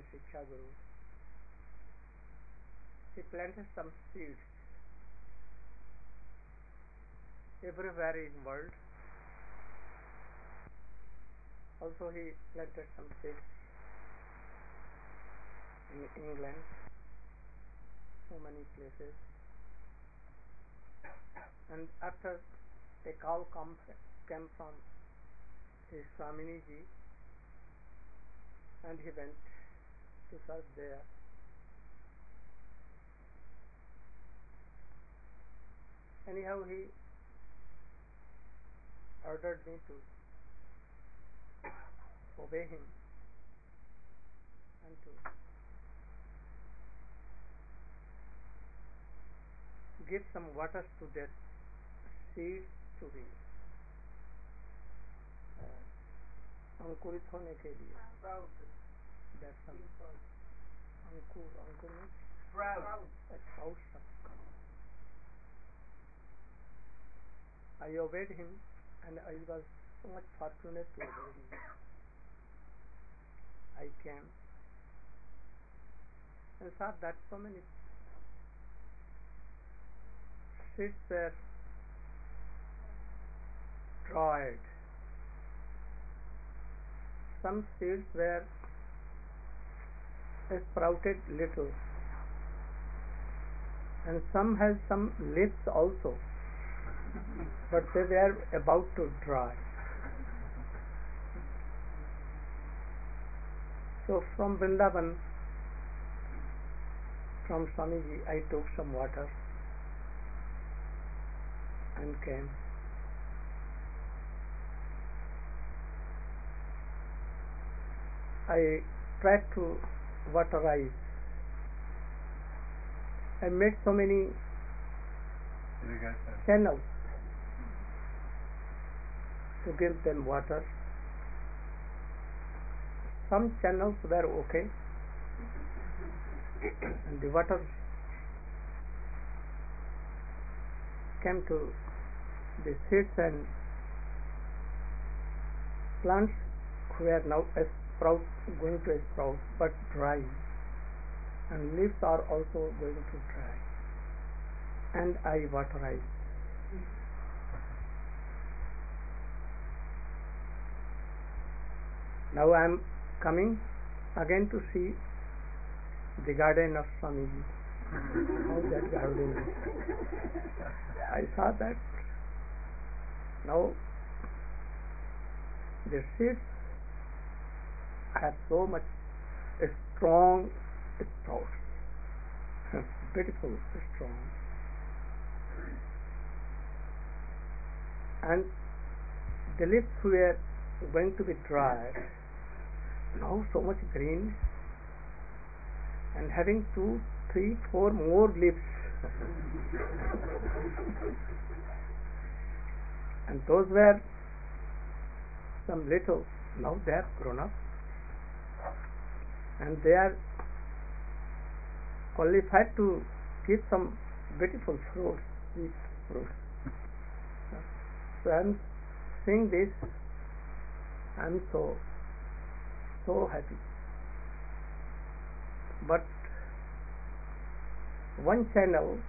Shiksha Guru, he planted some seeds everywhere in world. Also he planted some seeds in England, so many places. And after a call came from his Swamini ji, and he went to serve there. Anyhow, he ordered me to obey him and to give some waters to that seeds to be अंकुरित होने के लिए. That's some Ankur means sprout. I obeyed him, and I was so much fortunate to obey him. I came and saw that so many seeds were dried. Some seeds were sprouted little, and some had some leaves also, but they were about to dry. So from Vrindavan, from Swamiji, I took some water and came. I tried to waterize. I made so many channels to give them water. Some channels were okay, and the water came to the seeds and plants were now going to sprout, but dry, and leaves are also going to dry, and I waterized. Now I am coming again to see the garden of Swamiji. How that garden is. I saw that now the seeds have so much strong sprouts, beautiful, strong, and the leaves were going to be dry. Now so much green, and having 2, 3, 4 more leaves, and those were some little. Now they are grown up, and they are qualified to give some beautiful fruits, sweet fruits. So I am seeing this, I am so happy. But one channel,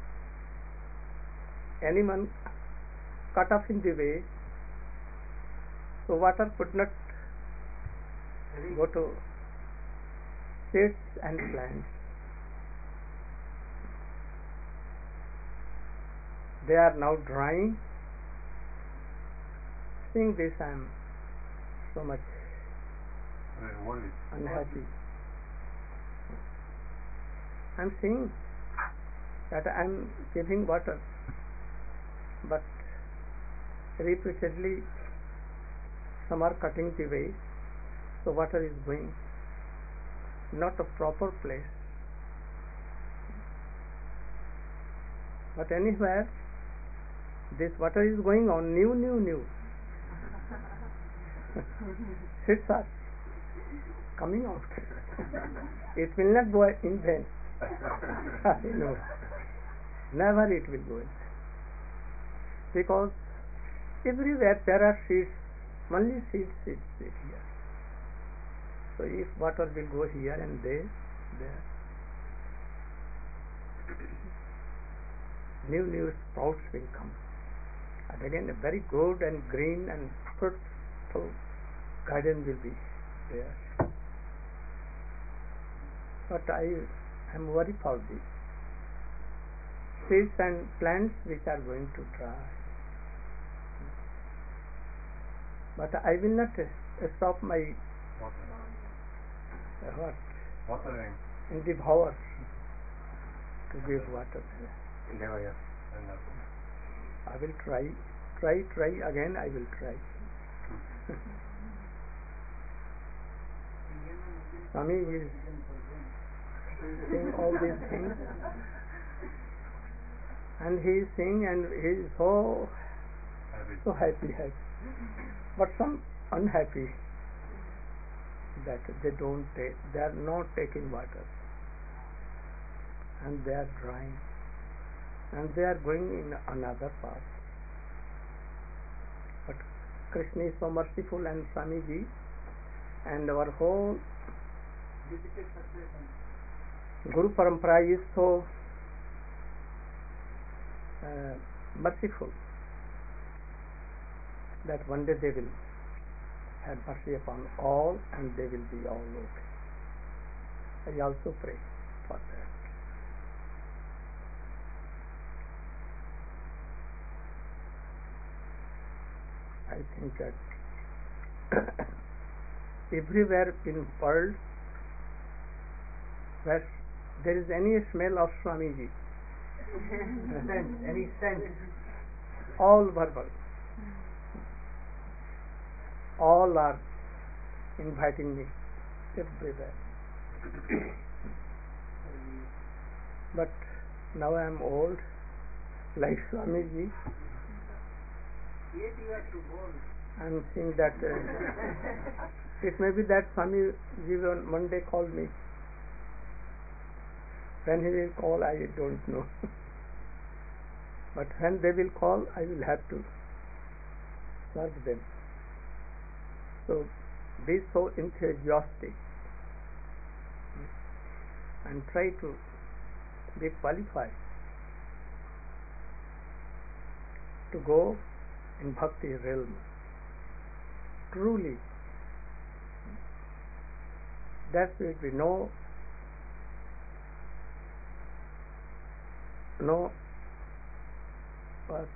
animal cut off in the way, so water could not go to seeds and plants. They are now drying. Seeing this, I am so much unhappy. I am seeing that I am giving water, but repeatedly some are cutting the way, so water is going not a proper place. But anywhere this water is going on, new. Seeds are coming out. It will not go in vain. No, never it will go in vain. Because everywhere there are seeds, only seeds here. So if water will go here and there, new sprouts will come. And again, a very good and green and fruitful garden will be there. But I am worried for the seeds and plants which are going to dry. But I will not stop my watering in the power to give water. endeavor, yes. I will try again. I will try. Swami is saying all these things, and he is saying, and he is so happy. But some unhappy that they are not taking water, and they are drying, and they are going in another path. But Krishna is so merciful, and Swamiji and our whole Guru Parampara is so merciful that one day they will have mercy upon all, and they will be all okay. I also pray for that. I think that everywhere in world where there is any smell of Swamiji, any sense, all verbal, all are inviting me everywhere. But now I am old, like Swamiji. Yet you are too old. I am seeing that it may be that Swamiji will one day call me. When he will call, I don't know. But when they will call, I will have to serve them. So be so enthusiastic and try to be qualified to go in bhakti realm. Truly, that will be no but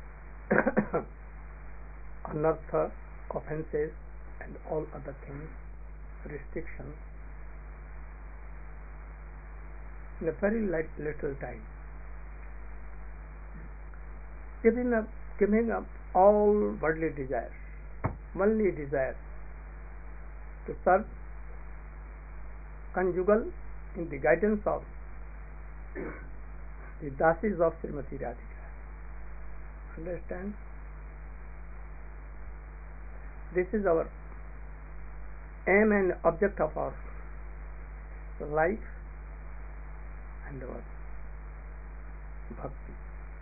anartha, offenses, and all other things, restrictions, in a very little time. Giving up all worldly desires, only desire to serve conjugal in the guidance of the dasis of Srimati Radhika. Understand? This is our aim and object of our life and our bhakti.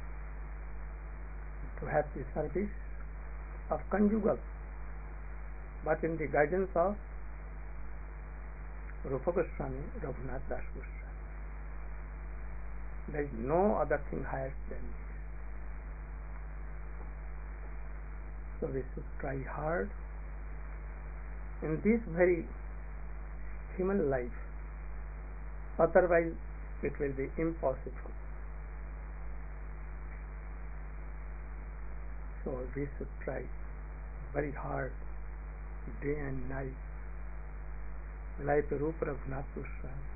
To have the service of conjugal, but in the guidance of Rupa Goswami, Raghunath Das Goswami. There is no other thing higher than this. So we should try hard in this very human life, otherwise it will be impossible. So we should try very hard, day and night, like Rupa Raghunath Goswami,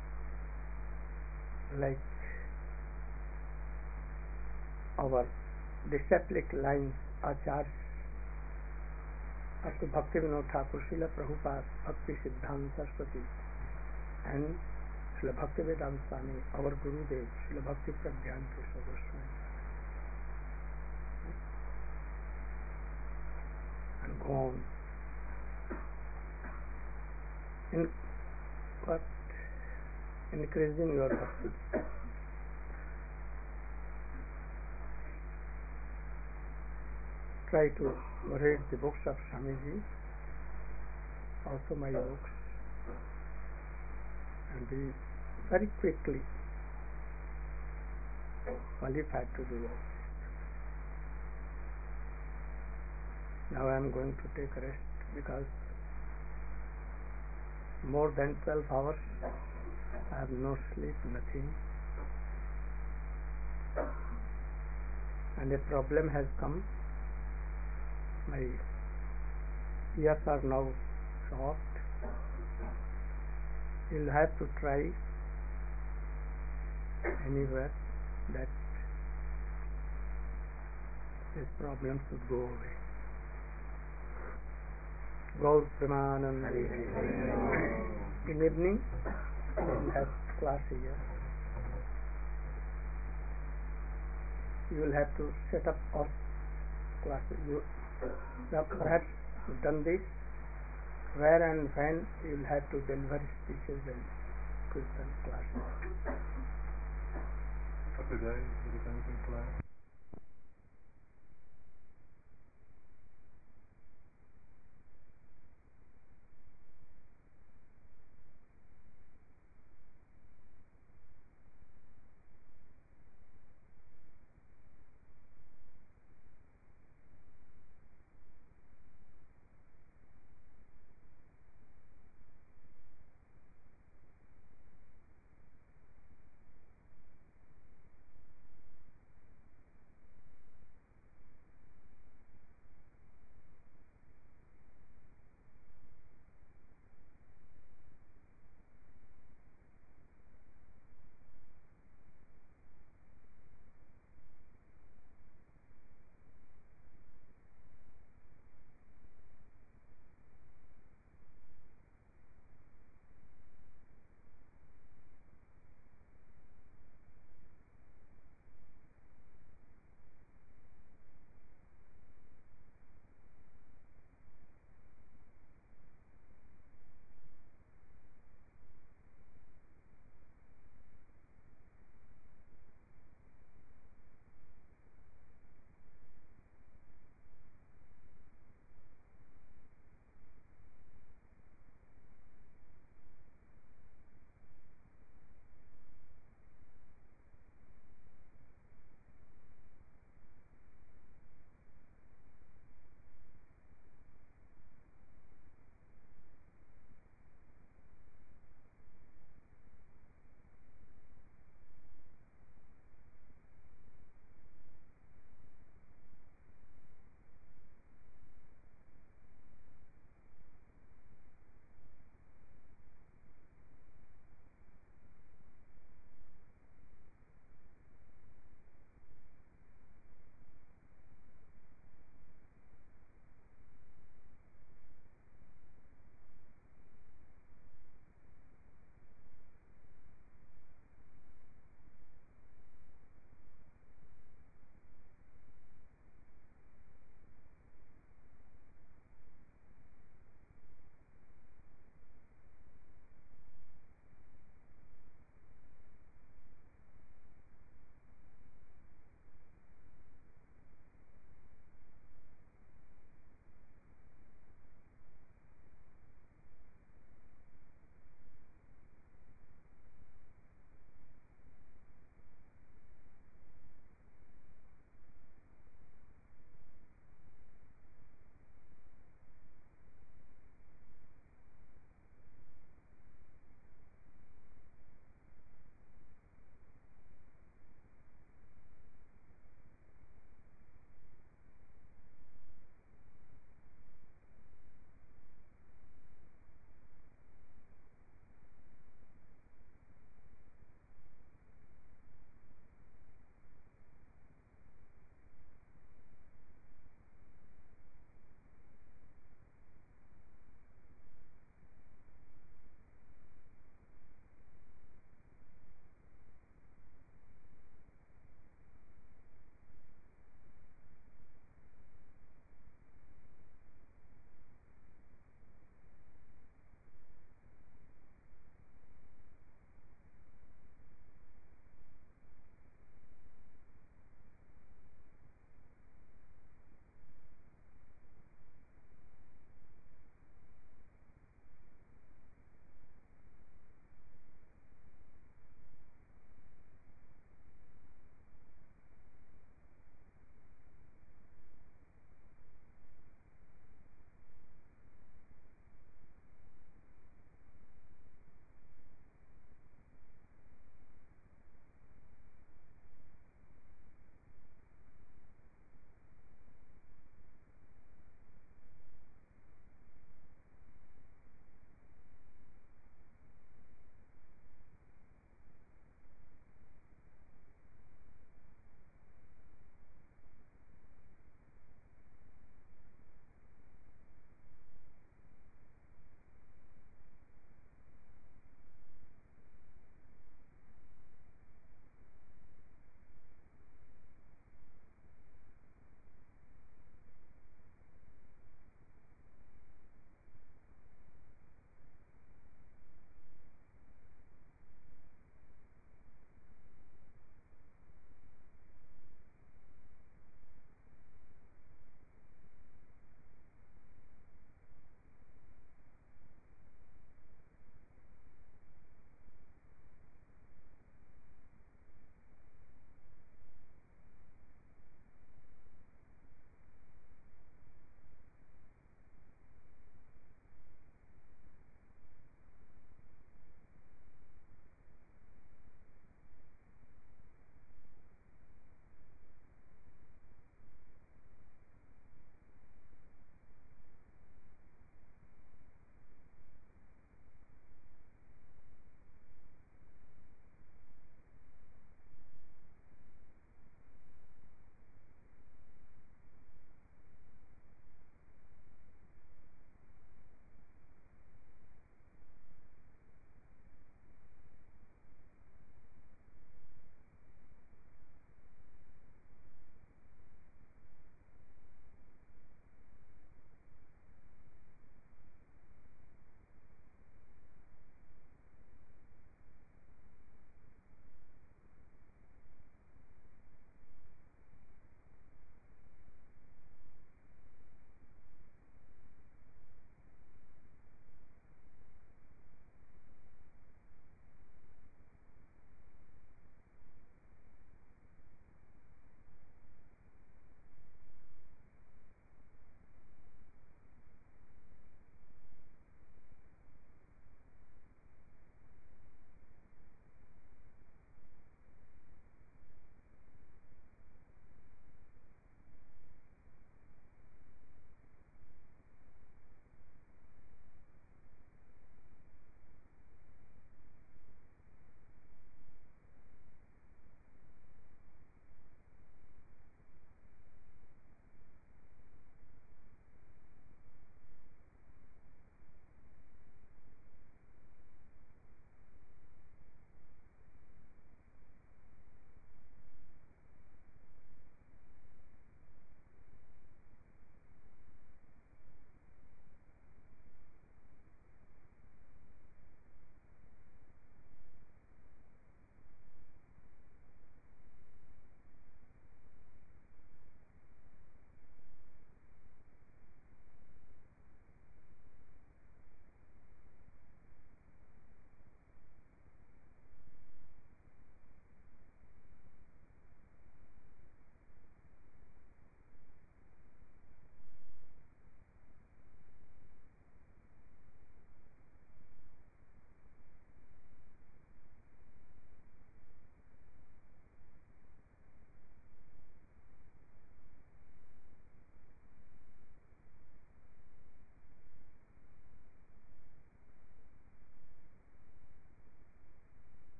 like our disciplic lines, Acharya up to Bhaktivinoda Thakur, Srila Prabhupada, Bhakti Siddhanta Saraswati, and Srila Bhaktivedanta Swami, our Gurudev, Srila Bhakti Pragyan Keshav Goswami, and go on. Increasing your bhakti. Try to read the books of Swamiji, also my books. and be very quickly qualified to do all. Now I am going to take a rest because more than 12 hours I have no sleep, nothing. And a problem has come. My ears are now shocked. You'll have to try anywhere that this problem should go away. Gaur Premanand. In evening, we'll have class here. You will have to set up all classes. You have perhaps done this. Where and when you will have to deliver speeches and Kirtan classes. For today, is there anything planned?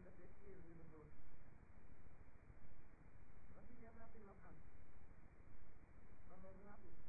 that there is in the world. But we have not been upon. But there's not